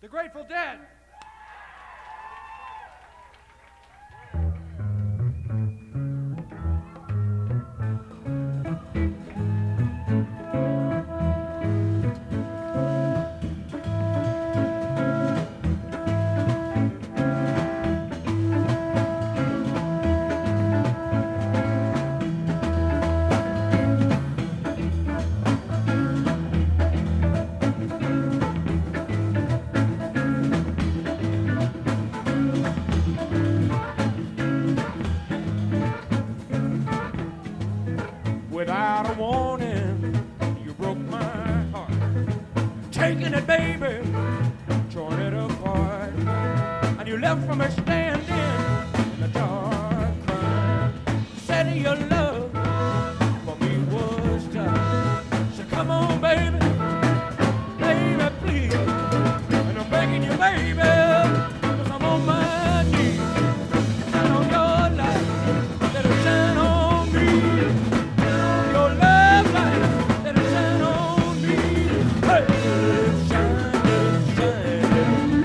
Grateful Dead. Without a warning, you broke my heart. Taking it, baby, torn it apart. And you left from me standing in the dark, crying. Said your love for me was done. So come on, baby, baby, please. And I'm begging you, baby, 'cause I'm on my knees. Shine on your light, let it shine on me. Your love light, let it shine on me. Hey, let it shine, let it shine.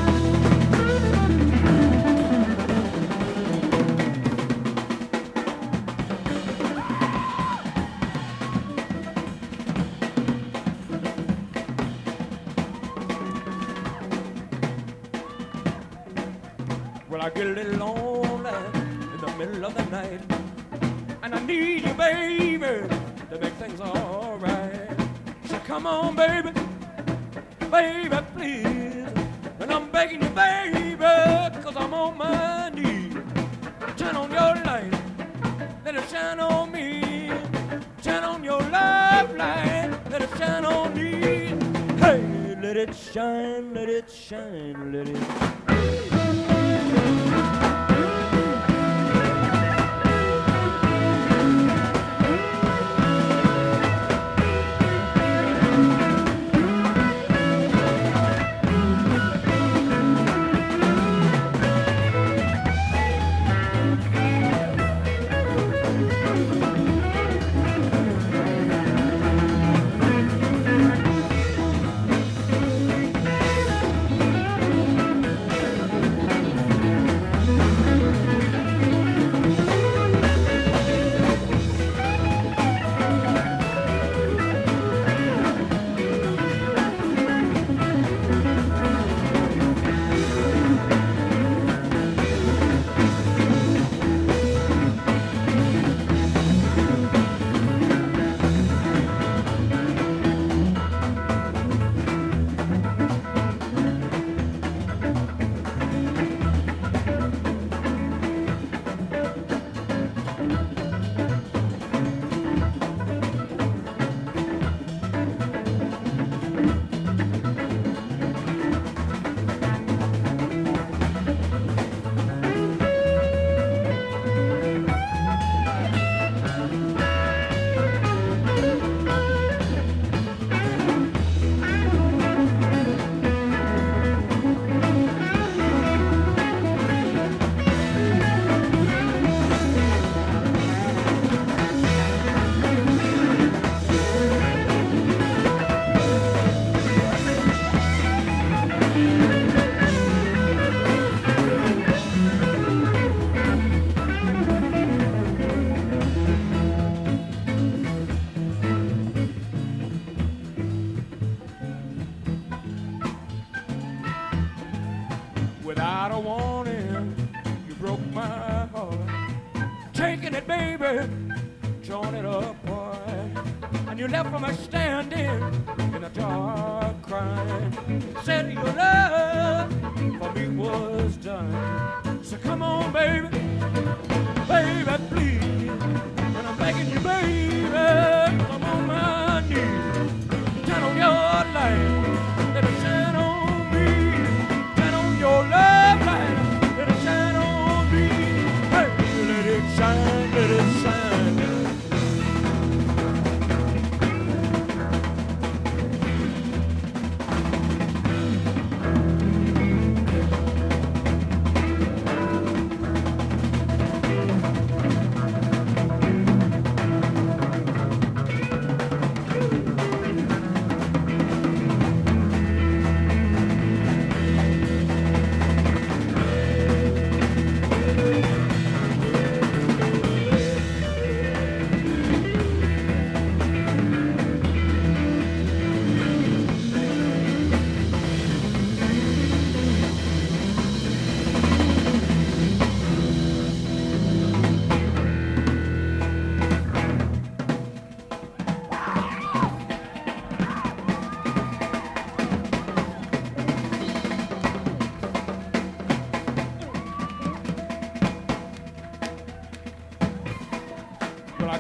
Well, I get a little lonely in the middle of the night, and I need you, baby, to make things all right. So come on, baby, baby, please. And I'm begging you, baby, 'cause I'm on my knees. Turn on your light, let it shine on me. Turn on your love light, let it shine on me. Hey, let it shine, let it shine, let it. Without a warning, you broke my heart. Taking it, baby, torn it apart. And you left me standing in the dark, crying. Said your love for me was done. So come on, baby, baby, please. And I'm begging you, baby, 'cause I'm on my knees. Turn on your light, let it shine on me. Turn on your love light, let it shine on me. Hey, let it shine, let it shine.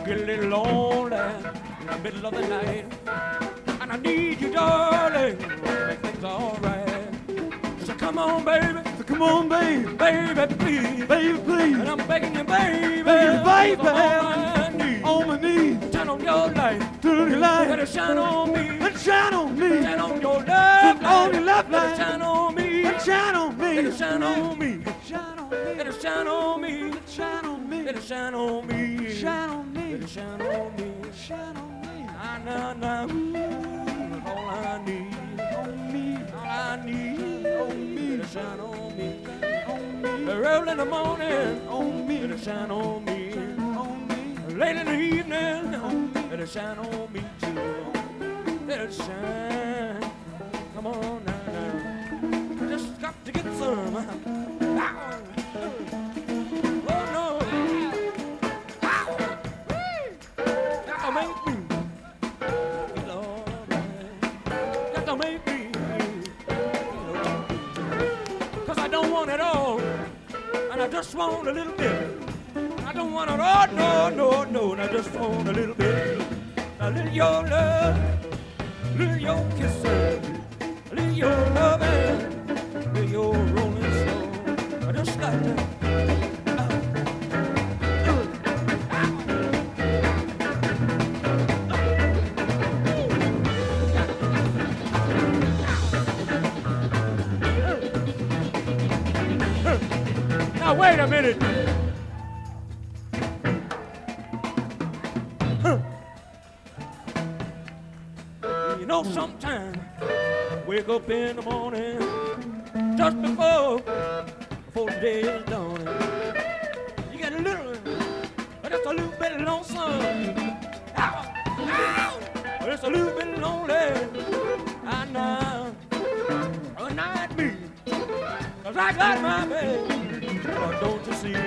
get a little lonely in the middle of the night, and I need you, darling, to make things alright. So come on, baby. So come on, baby. Baby, please. Baby, please. And I'm begging you, baby. Baby, On my knees. Turn on your light. Turn on your light. Let it shine on me. Let it shine on me. Shine on your love light. On your love Let light. it shine on me. Let it shine on me. Let it shine on me. Shine on me. Let it shine on me. Let it shine on me. Let it shine on me. Shine on me. Let it shine on me. Shine on me. Nah, nah, nah. All I need. On me. All I need. On me. Let it shine on me. On me. Early in the morning. On me. Let it shine on me. On me. Late in the evening. Let it shine on me too. Let it shine. Come on now. Just got to get some. Oh no. Got to make me feel alright. Got to make me feel alright. 'Cause I don't want it all, and I just want a little bit. I don't want it all, no, and I just want a little bit. A little your love, a little your kissing, a little your loving, a little your rolling stone. I just got to. Now wait a minute. You know, sometimes wake up in the morning just before the day is done. You get a little, just a little bit lonesome. Just a little bit lonely. And not me, 'cause I got my baby. Oh, don't you see?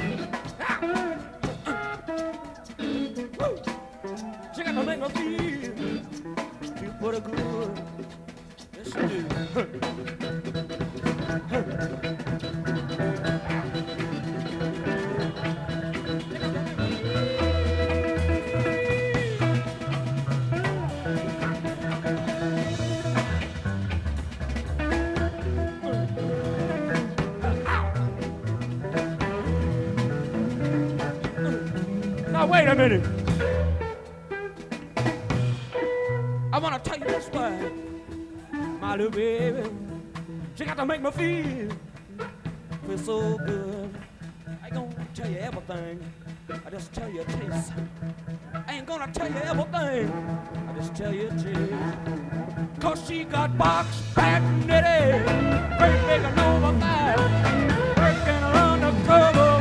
She got to make me feel pretty good. Yes, she do. Now wait a minute. I want to tell you this why, my little baby. She got to make me feel so good. I ain't gonna tell you everything. I just tell you a taste. I ain't gonna tell you everything. I just tell you a taste. 'Cause she got box back knitted, great big and over thighs, working around the cover.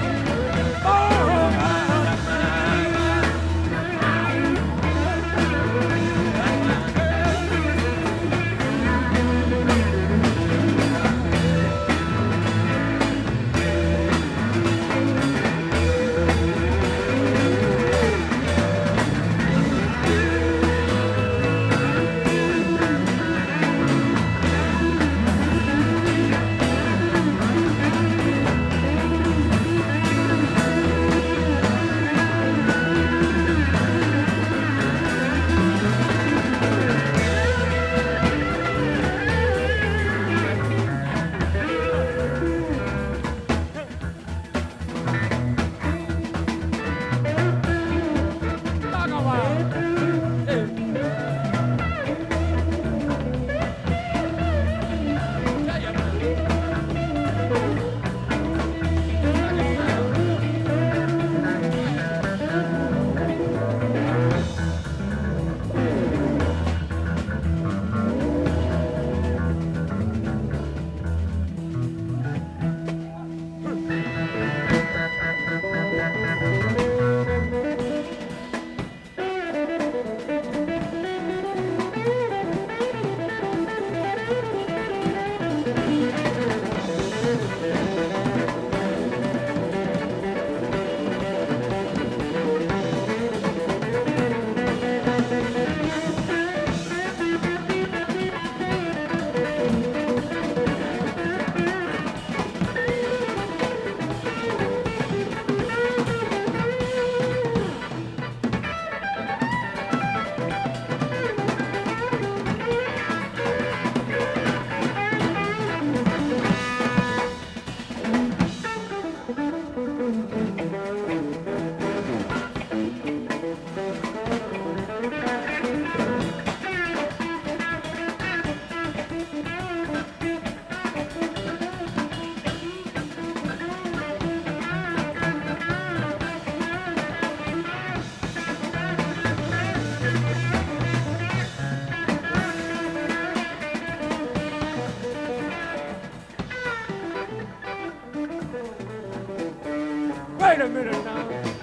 Wait a minute now.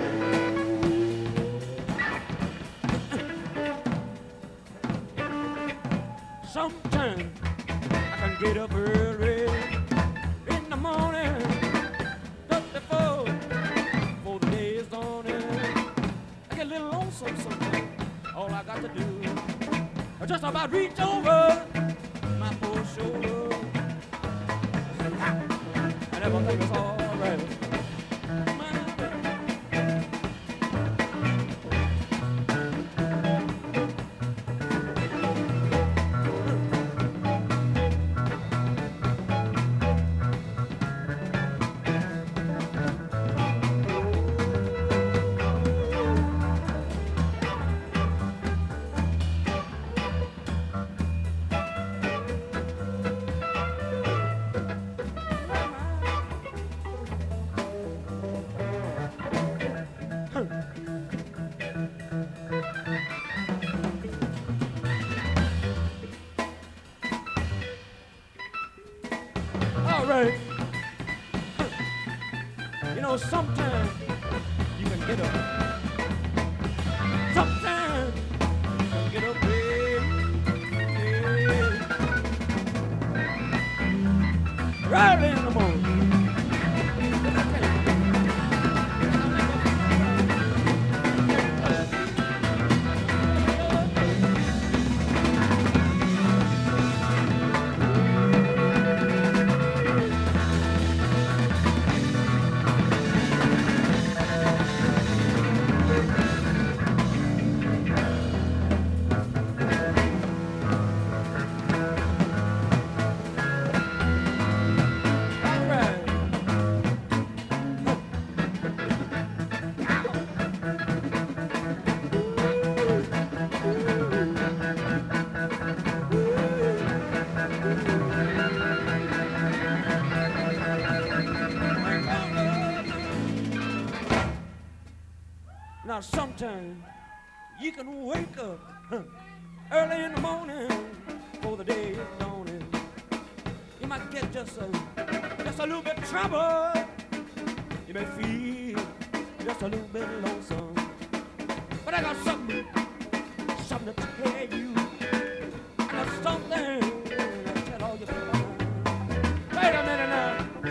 Sometimes I can get up early in the morning, just before the day is dawning. I get a little lonesome sometimes. All I got to do is just about reach over my poor shoulder, and everything is all right. All right. You know, sometimes you can get up. Sometimes you can get up early in the morning. Now sometimes you can wake up early in the morning before the day is dawning. You might get just a little bit of trouble. You may feel just a little bit lonesome. But I got something to tell you. I got something to tell all you people. Wait a minute now.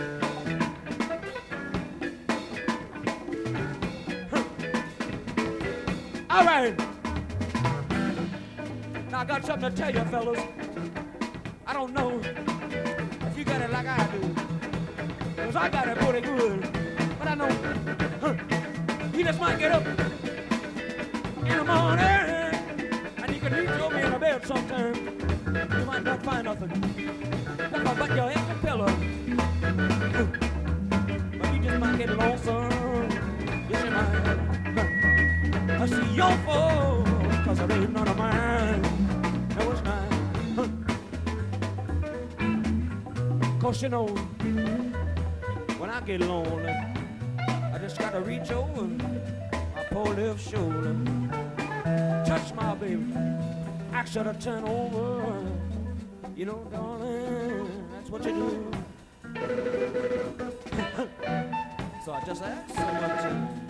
All right. Now I got something to tell you, fellas. I don't know if you got it like I do, 'cause I got it pretty good. But I know you just might get up in the morning and you can reach over in the bed sometime. You might not find nothing but your empty pillow. But you just might get lonesome. Yes, you might. I see your fault, 'cause it ain't none of mine. No, it's not. 'Cause you know, when I get lonely, I just gotta reach over my poor left shoulder, touch my baby, ask her to turn over. You know, darling, that's what you do. So I just ask so much.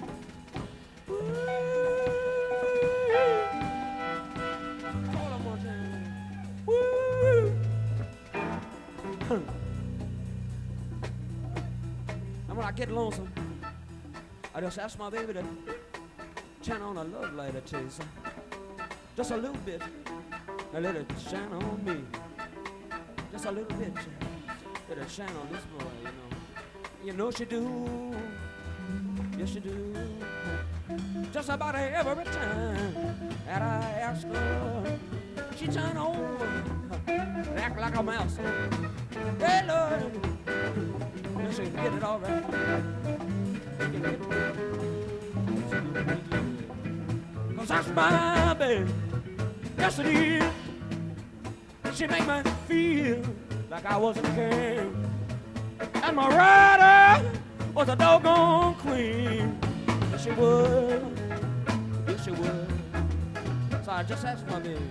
And when I get lonesome, I just ask my baby to turn on a love light, I tell you something. Just a little bit. Now let it shine on me. Just a little bit. Let it shine on this boy, you know. You know she do. Yes, she do. Just about every time that I ask her, she turn over, act like a mouse. Hey, Lord, she can get it all right. She can get it right. 'Cause that's my baby. Yes, it is. She make me feel like I was a king, and my rider was a doggone queen. Yes, she would. Yes, she would. So I just asked my baby.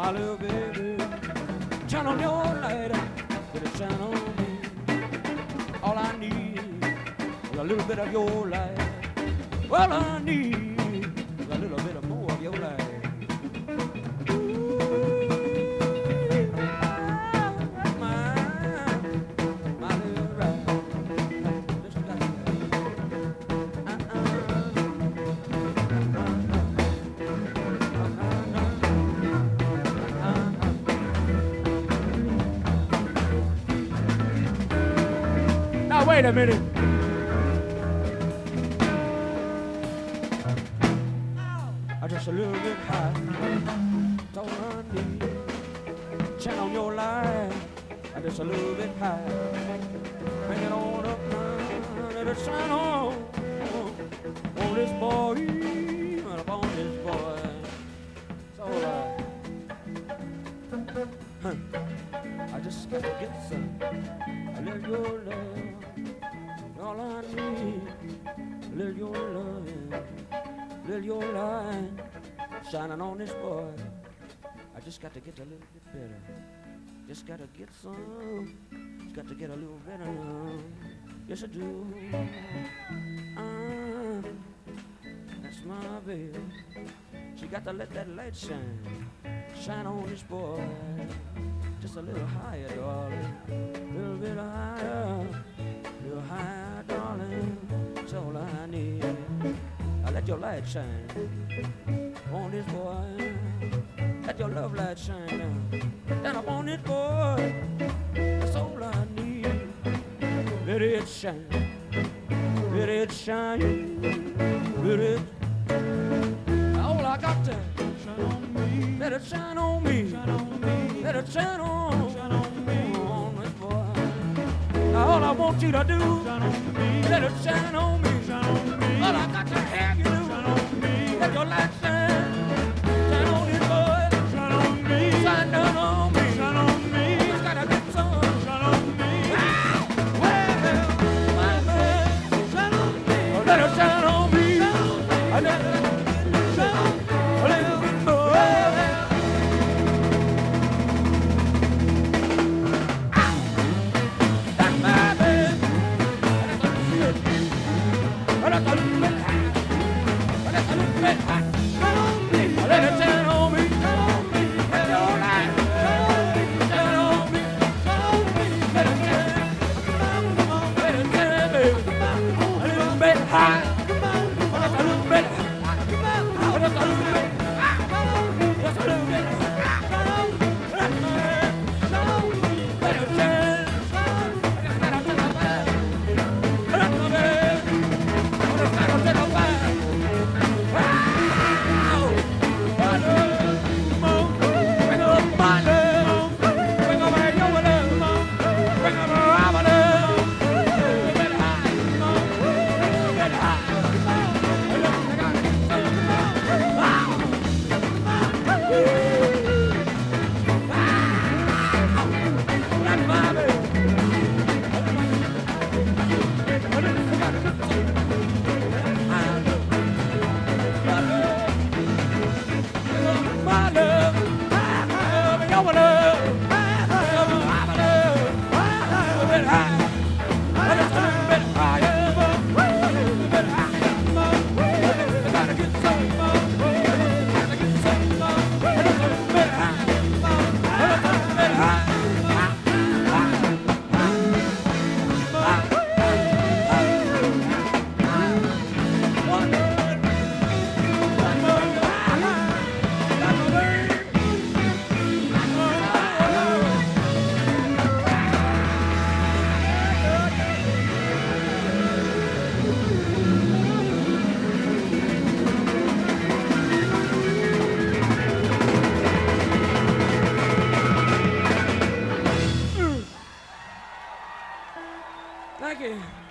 my little baby. Turn on your light, let it shine on me. All I need is a little bit of your light. All I need is a little bit more of your light. Wait a minute. I'm just a little bit high. Don't run me. Turn on your light. I'm just a little bit high. Bring it on up now. Let it shine on this boy. On this boy. It's all right. I just got to get some. I live your love. All I need, live your love, live your light, shining on this boy. I just got to get a little bit better. Just got to get some. Just got to get a little better. Yes, I do. That's my baby. She got to let that light shine, shine on this boy. Just a little higher, darling. A little bit higher. Little higher, darling, that's all I need. Now let your light shine on this boy. Let your love light shine down upon this boy. That's all I need. Let it shine, let it shine, let it. All I got to shine on me. Let it shine on me. Shine on me. Let it shine on me. On this boy. All I want you to do, let it shine on me. All I got to have you do, let your light shine. Shine on this boy, shine down on me. Just gotta get some. Well, my man, let it shine on me. Let it shine a little bit more. Let it shine on me. Let your light shine on me. Let it shine. Let it shine, baby. A little bit high. Just a little bit high. Just a little bit high. Just a little bit high. Let it shine. Thank you.